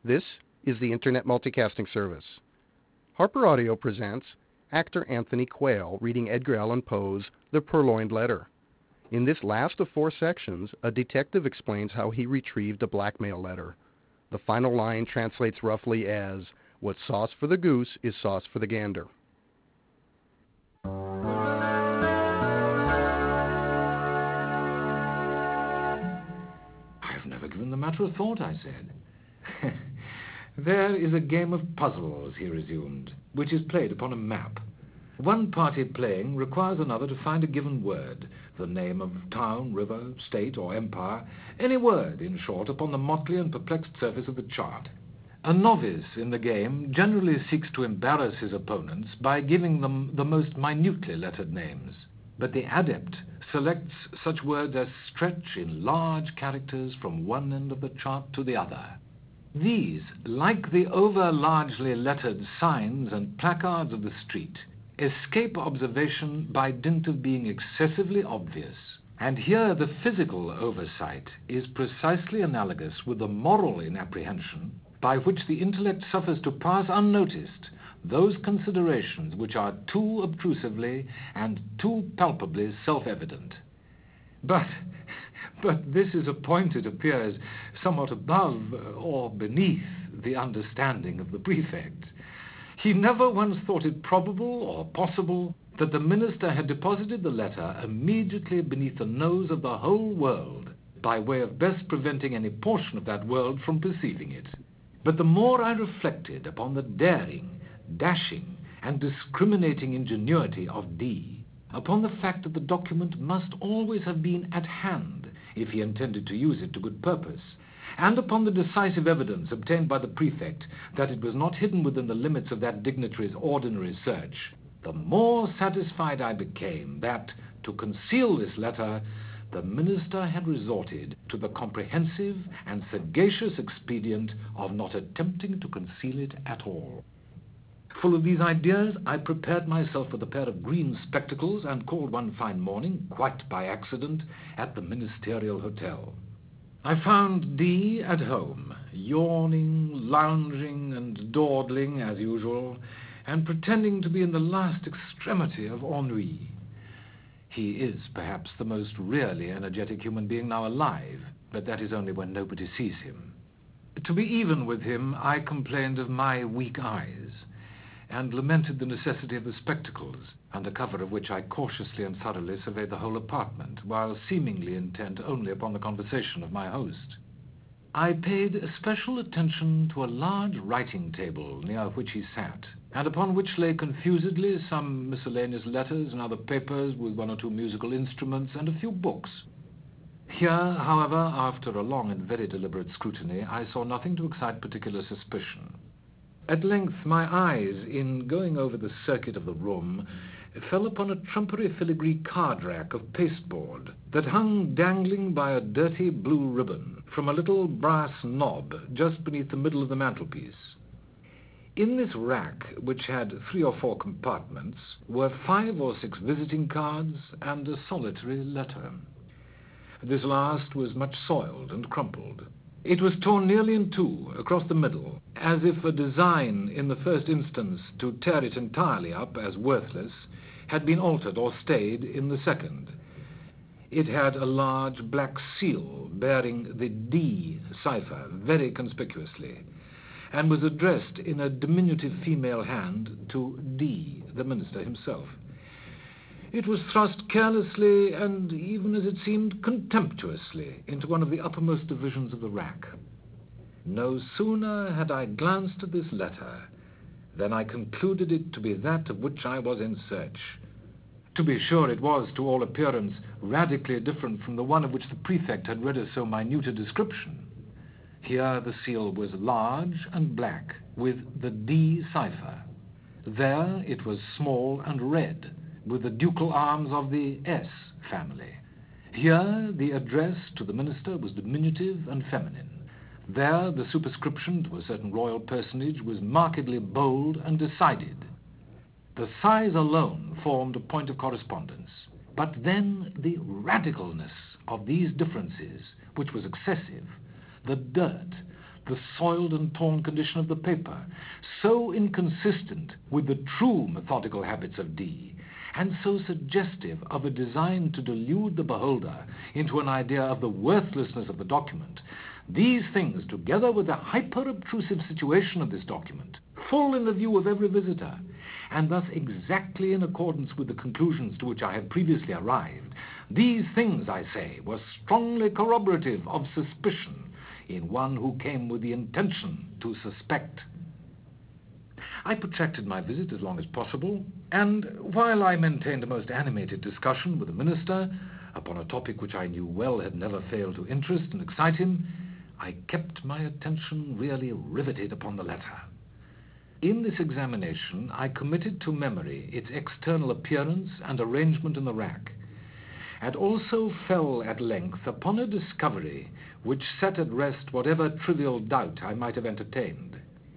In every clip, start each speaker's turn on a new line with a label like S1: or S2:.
S1: This is the Internet Multicasting Service. Harper Audio presents actor Anthony Quayle reading Edgar Allan Poe's The Purloined Letter. In this last of 4 sections, a detective explains how he retrieved a blackmail letter. The final line translates roughly as, "What's sauce for the goose is sauce for the gander."
S2: "I've never given the matter a thought," I said. "There is a game of puzzles," he resumed, "which is played upon a map. One party playing requires another to find a given word, the name of town, river, state, or empire, any word, in short, upon the motley and perplexed surface of the chart. A novice in the game generally seeks to embarrass his opponents by giving them the most minutely lettered names, but the adept selects such words as stretch in large characters from one end of the chart to the other. These, like the over-largely lettered signs and placards of the street, escape observation by dint of being excessively obvious. And here the physical oversight is precisely analogous with the moral inapprehension by which the intellect suffers to pass unnoticed those considerations which are too obtrusively and too palpably self-evident. But this is a point, it appears, somewhat above or beneath the understanding of the prefect. He never once thought it probable or possible that the minister had deposited the letter immediately beneath the nose of the whole world, by way of best preventing any portion of that world from perceiving it. But the more I reflected upon the daring, dashing, and discriminating ingenuity of D, upon the fact that the document must always have been at hand if he intended to use it to good purpose, and upon the decisive evidence obtained by the prefect that it was not hidden within the limits of that dignitary's ordinary search, the more satisfied I became that, to conceal this letter, the minister had resorted to the comprehensive and sagacious expedient of not attempting to conceal it at all. Full of these ideas, I prepared myself with a pair of green spectacles and called one fine morning, quite by accident, at the Ministerial Hotel. I found D at home, yawning, lounging, and dawdling as usual, and pretending to be in the last extremity of ennui. He is perhaps the most really energetic human being now alive, but that is only when nobody sees him. To be even with him, I complained of my weak eyes, and lamented the necessity of the spectacles, under cover of which I cautiously and thoroughly surveyed the whole apartment, while seemingly intent only upon the conversation of my host. I paid especial attention to a large writing table near which he sat, and upon which lay confusedly some miscellaneous letters and other papers with 1 or 2 musical instruments and a few books. Here, however, after a long and very deliberate scrutiny, I saw nothing to excite particular suspicion. At length my eyes, in going over the circuit of the room, fell upon a trumpery filigree card-rack of pasteboard that hung dangling by a dirty blue ribbon from a little brass knob just beneath the middle of the mantelpiece. In this rack, which had 3 or 4 compartments, were 5 or 6 visiting cards and a solitary letter. This last was much soiled and crumpled. It was torn nearly in 2 across the middle, as if a design in the first instance to tear it entirely up as worthless had been altered or stayed in the second. It had a large black seal bearing the D cipher very conspicuously, and was addressed in a diminutive female hand to D, the minister himself. It was thrust carelessly and, even as it seemed, contemptuously into one of the uppermost divisions of the rack. No sooner had I glanced at this letter than I concluded it to be that of which I was in search. To be sure, it was, to all appearance, radically different from the one of which the prefect had read us so minute a description. Here the seal was large and black, with the D cipher. There it was small and red, with the ducal arms of the S family. Here the address to the minister was diminutive and feminine. There the superscription to a certain royal personage was markedly bold and decided. The size alone formed a point of correspondence. But then the radicalness of these differences, which was excessive, the dirt, the soiled and torn condition of the paper, so inconsistent with the true methodical habits of D, and so suggestive of a design to delude the beholder into an idea of the worthlessness of the document, these things, together with the hyper-obtrusive situation of this document, full in the view of every visitor, and thus exactly in accordance with the conclusions to which I had previously arrived, these things, I say, were strongly corroborative of suspicion in one who came with the intention to suspect. I protracted my visit as long as possible, and while I maintained a most animated discussion with the minister upon a topic which I knew well had never failed to interest and excite him, I kept my attention really riveted upon the letter. In this examination, I committed to memory its external appearance and arrangement in the rack, and also fell at length upon a discovery which set at rest whatever trivial doubt I might have entertained.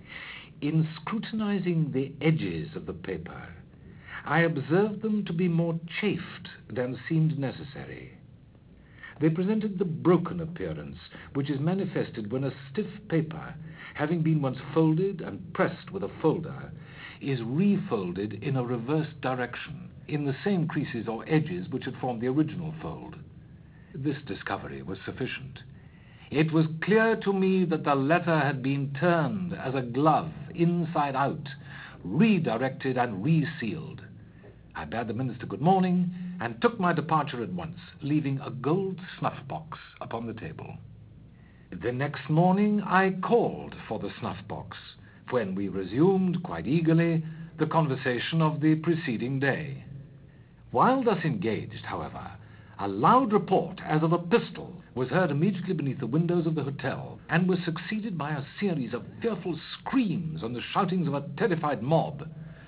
S2: In scrutinizing the edges of the paper, I observed them to be more chafed than seemed necessary. They presented the broken appearance which is manifested when a stiff paper, having been once folded and pressed with a folder, is refolded in a reversed direction, in the same creases or edges which had formed the original fold. This discovery was sufficient. It was clear to me that the letter had been turned as a glove, inside out, redirected and resealed. I bade the minister good morning and took my departure at once, leaving a gold snuff-box upon the table. The next morning I called for the snuff-box, when we resumed, quite eagerly, the conversation of the preceding day. While thus engaged, however, a loud report, as of a pistol, was heard immediately beneath the windows of the hotel, and was succeeded by a series of fearful screams and the shoutings of a terrified mob.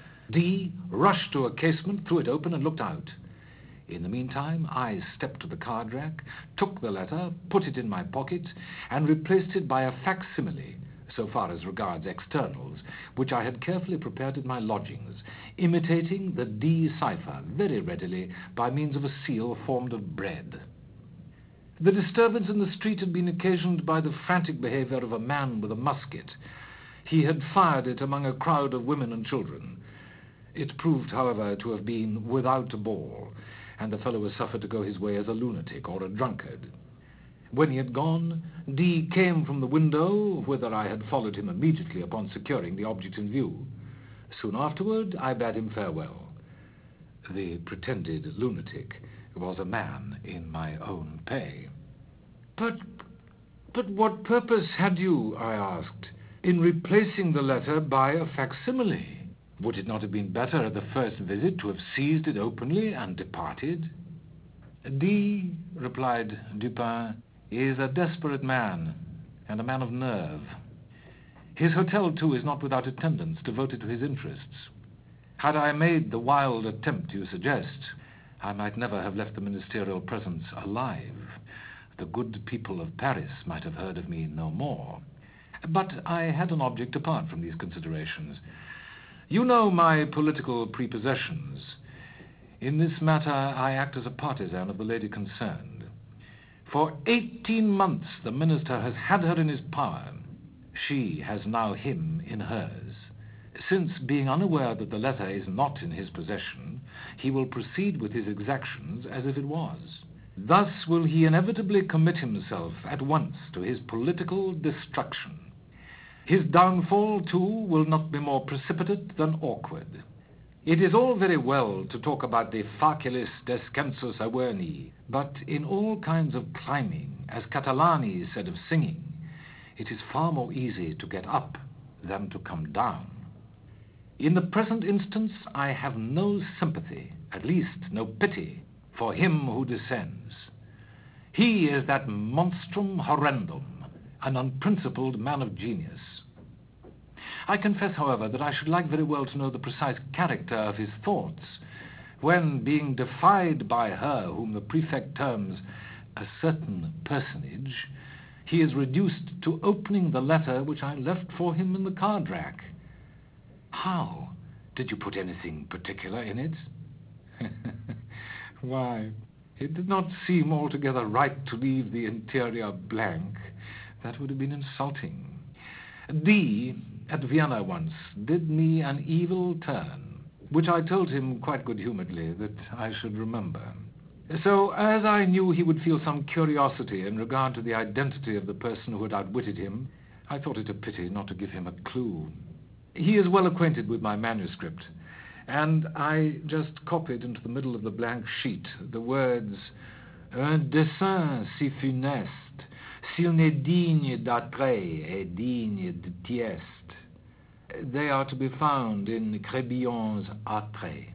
S2: D rushed to a casement, threw it open, and looked out. In the meantime, I stepped to the card rack, took the letter, put it in my pocket, and replaced it by a facsimile, so far as regards externals, which I had carefully prepared at my lodgings, imitating the D cipher very readily by means of a seal formed of bread. The disturbance in the street had been occasioned by the frantic behavior of a man with a musket. He had fired it among a crowd of women and children. It proved, however, to have been without a ball, and the fellow was suffered to go his way as a lunatic or a drunkard. When he had gone, D came from the window, whither I had followed him immediately upon securing the object in view. Soon afterward, I bade him farewell. The pretended lunatic was a man in my own pay. But what purpose had you, I asked, in replacing the letter by a facsimile? Would it not have been better at the first visit to have seized it openly and departed? D, replied Dupin, is a desperate man, and a man of nerve. His hotel, too, is not without attendants devoted to his interests. Had I made the wild attempt you suggest, I might never have left the ministerial presence alive. The good people of Paris might have heard of me no more. But I had an object apart from these considerations. You know my political prepossessions. In this matter, I act as a partisan of the lady concerned. For 18 months, the minister has had her in his power. She has now him in hers. Since, being unaware that the letter is not in his possession, he will proceed with his exactions as if it was. Thus will he inevitably commit himself at once to his political destruction. His downfall, too, will not be more precipitate than awkward. It is all very well to talk about the facilis descensus Averni, but in all kinds of climbing, as Catalani said of singing, it is far more easy to get up than to come down. In the present instance, I have no sympathy, at least no pity, for him who descends. He is that monstrum horrendum, an unprincipled man of genius. I confess, however, that I should like very well to know the precise character of his thoughts, when, being defied by her whom the prefect terms a certain personage, he is reduced to opening the letter which I left for him in the card rack. How? Did you put anything particular in it? Why, it did not seem altogether right to leave the interior blank. That would have been insulting. D, at Vienna once, did me an evil turn, which I told him quite good-humouredly that I should remember. So, as I knew he would feel some curiosity in regard to the identity of the person who had outwitted him, I thought it a pity not to give him a clue. He is well acquainted with my manuscript, and I just copied into the middle of the blank sheet the words, "Un dessin si funeste, s'il n'est digne d'attrait et digne de tieste." They are to be found in Crébillon's Attrait.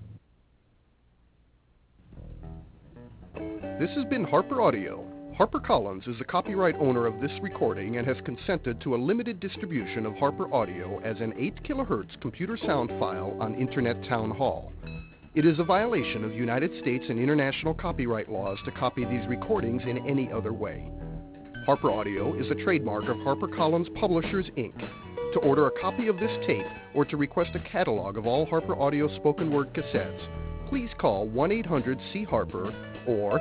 S1: This has been Harper Audio. HarperCollins is the copyright owner of this recording and has consented to a limited distribution of Harper Audio as an 8 kHz computer sound file on Internet Town Hall. It is a violation of United States and international copyright laws to copy these recordings in any other way. Harper Audio is a trademark of HarperCollins Publishers, Inc. To order a copy of this tape or to request a catalog of all Harper Audio spoken word cassettes, please call 1-800-C-HARPER or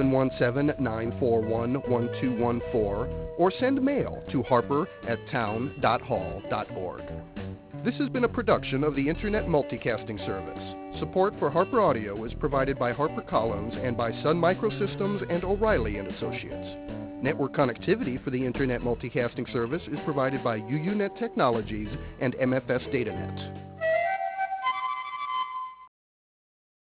S1: 717-941-1214 or send mail to harper@town.hall.org. This has been a production of the Internet Multicasting Service. Support for Harper Audio is provided by HarperCollins and by Sun Microsystems and O'Reilly & Associates. Network connectivity for the Internet Multicasting Service is provided by UUNet Technologies and MFS DataNet.